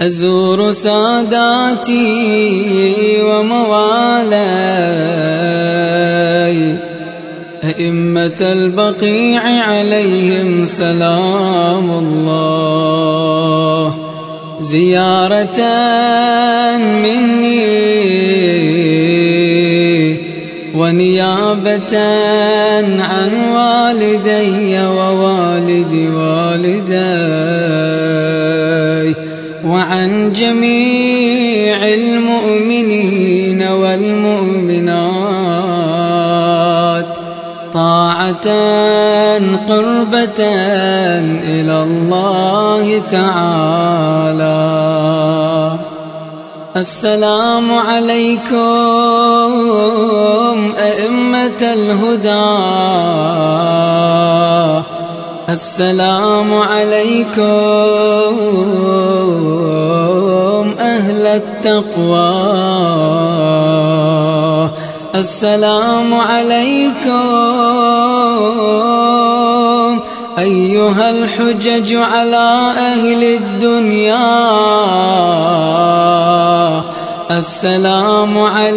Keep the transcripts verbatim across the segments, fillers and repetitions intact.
أزور ساداتي وموالاي أئمة البقيع عليهم سلام الله، زيارة مني ونيابة عن والدي ووالد والداي وعن جميع المؤمنين والمؤمنات، طاعة قربة إلى الله تعالى. السلام عليكم أئمة الهدى، السلام عليكم أهل التقوى، السلام عليكم أيها الحجج على أهل الدنيا، السلام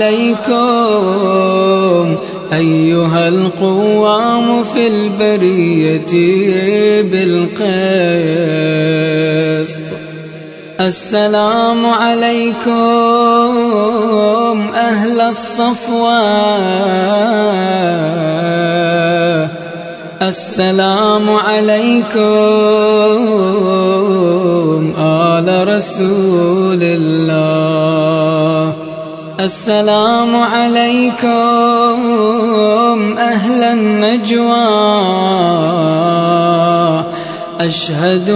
عليكم أيها القوام في البرية بالقسط، السلام عليكم أهل الصفوة، السلام عليكم آل رسول الله، السلام عليكم أهل النجوى، أشهد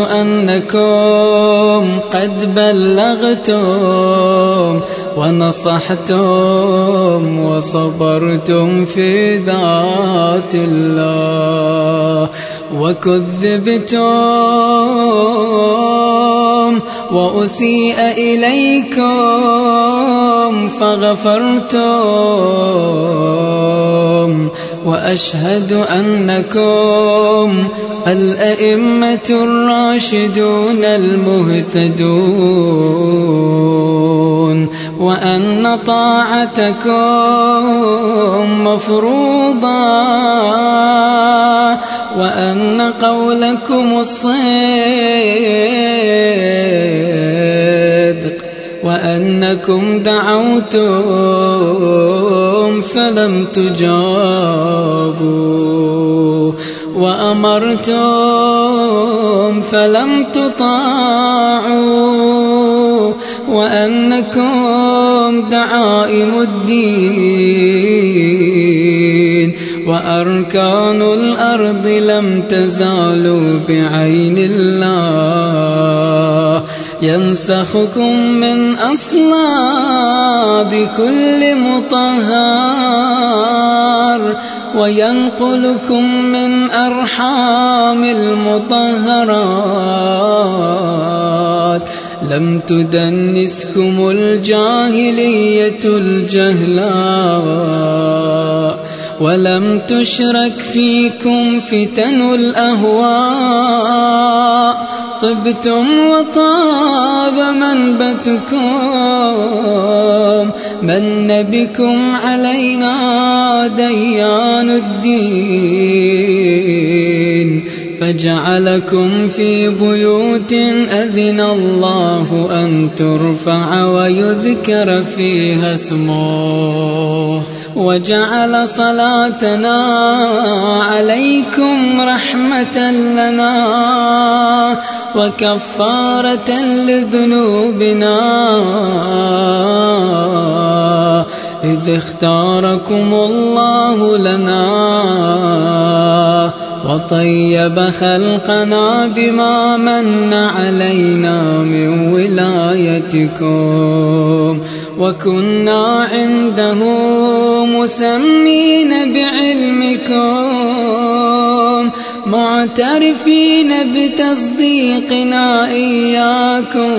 أنكم قد بلغتم ونصحتم وصبرتم في ذات الله، وكذبتم وأسيء إليكم فغفرتم، وأشهد أنكم الأئمة الراشدون المهتدون، وأن طاعتكم مفروضة، وأن قولكم الصدق، وأنكم دعوتم فلم تجابوا، وأمرتم فلم تطاعوا، وأنكم دعائم الدين وأركان الأرض لم تزالوا بعين الله، ينسخكم من أصلاب كل مطهر، وينقلكم من أرحام المطهرات، لم تدنسكم الجاهلية الجهلاء، ولم تشرك فيكم فتن الأهواء، طبتم وطاب منبتكم، من بكم علينا ديان الدين، فجعلكم في بيوت أذن الله أن ترفع ويذكر فيها اسمه، وجعل صلاتنا عليكم رحمة لنا وكفارة لذنوبنا، إذ اختاركم الله لنا وطيب خلقنا بما من علينا من ولايتكم، وكنا عنده مسمين بعلمكم، معترفين بتصديقنا إياكم،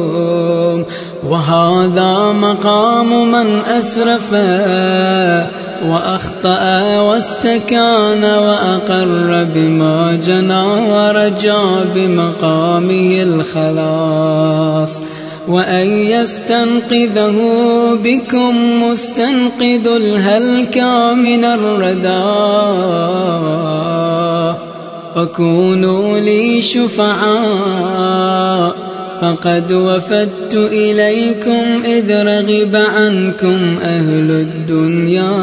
وهذا مقام من أسرف وأخطأ واستكان وأقر بما جنى ورجى بمقامه الخلاص، وأن يستنقذه بكم مستنقذ الهلكى من الردى، فكونوا لي شفعاء فقد وفدت إليكم إذ رغب عنكم أهل الدنيا،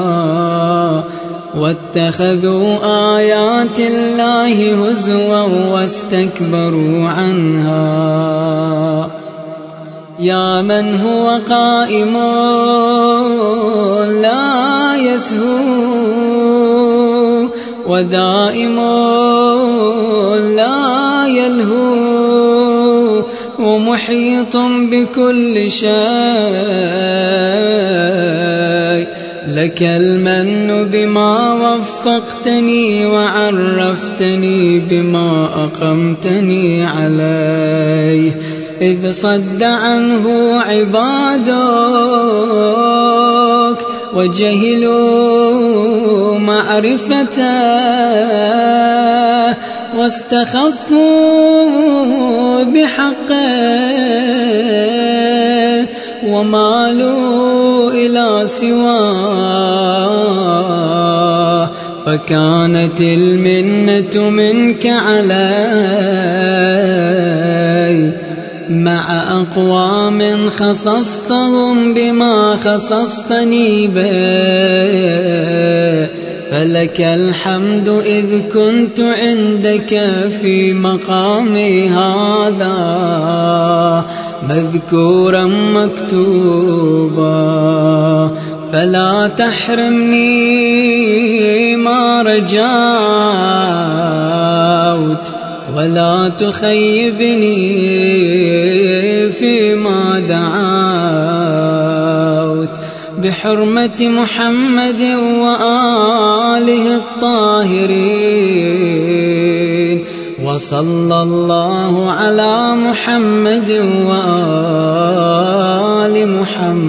واتخذوا آيات الله هزوا واستكبروا عنها. يا من هو قائم لا يسهو ودائم لا يلهو ومحيط بكل شيء، لك المن بما وفقتني وعرفتني بما أقمتني عليه، إذ صد عنه عبادك وجهلوا معرفته واستخفوا بحقه ومالوا إلى سواه، فكانت المنة منك علي مع أقوام خصصتهم بما خصصتني به، فلك الحمد إذ كنت عندك في مقامي هذا مذكورا مكتوبا، فلا تحرمني ما رجوت ولا تخيبني فيما دعوت، بحرمة محمد وآله الطاهرين، وصلى الله على محمد وآل محمد.